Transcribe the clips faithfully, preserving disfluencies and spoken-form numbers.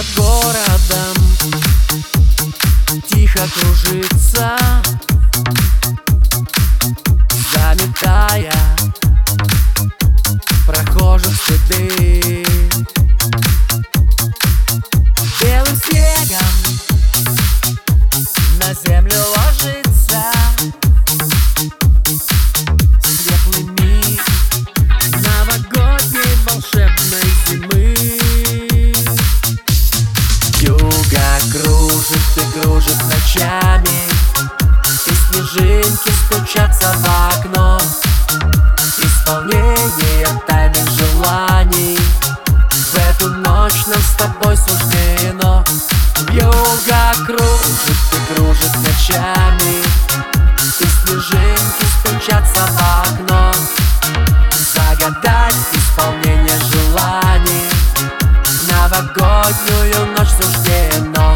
городом тихо кружится, заметая прохожих следы. Белым снегом на землю ложится светлый миг новогодней волшебной зимы. Юга кружит и кружит ночами, и снежинки стучатся в окно. Исполнение тайных желаний в эту ночь нам с тобой суждено. Юга кружит и кружит ночами, и снежинки стучатся в окно. Загадать исполнение желаний в новогоднюю ночь суждено.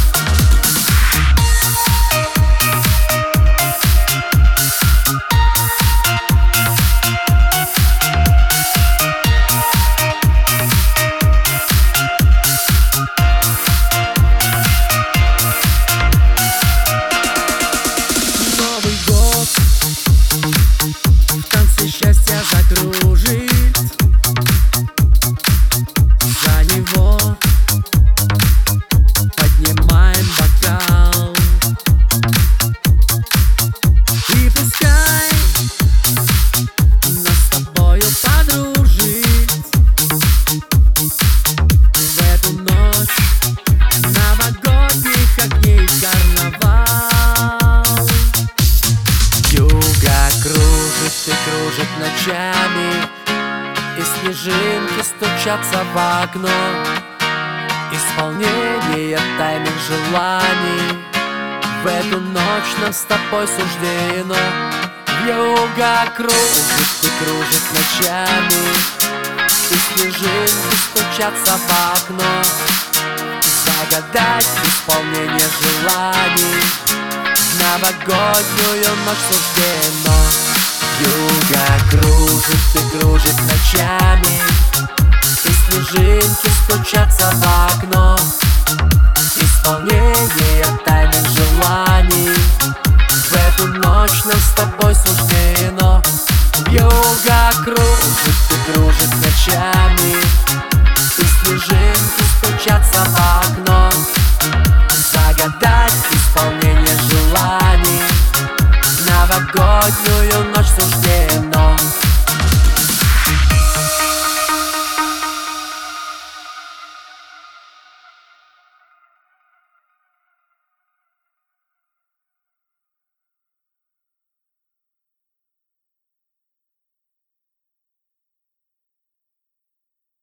Счастье закружит, за него поднимаем бокал. И пускай нас с тобою подружит в эту ночь новогодних огней карнавал. Юга кружит и кружит ночами, и снежинки стучатся в окно. Исполнение тайных желаний в эту ночь нам с тобой суждено. Юга кружит и кружит ночами, и снежинки стучатся в окно. Загадать исполнение желаний в новогоднюю ночь суждено. Юга кружит и кружит ночами, и снежинки стучатся в окно.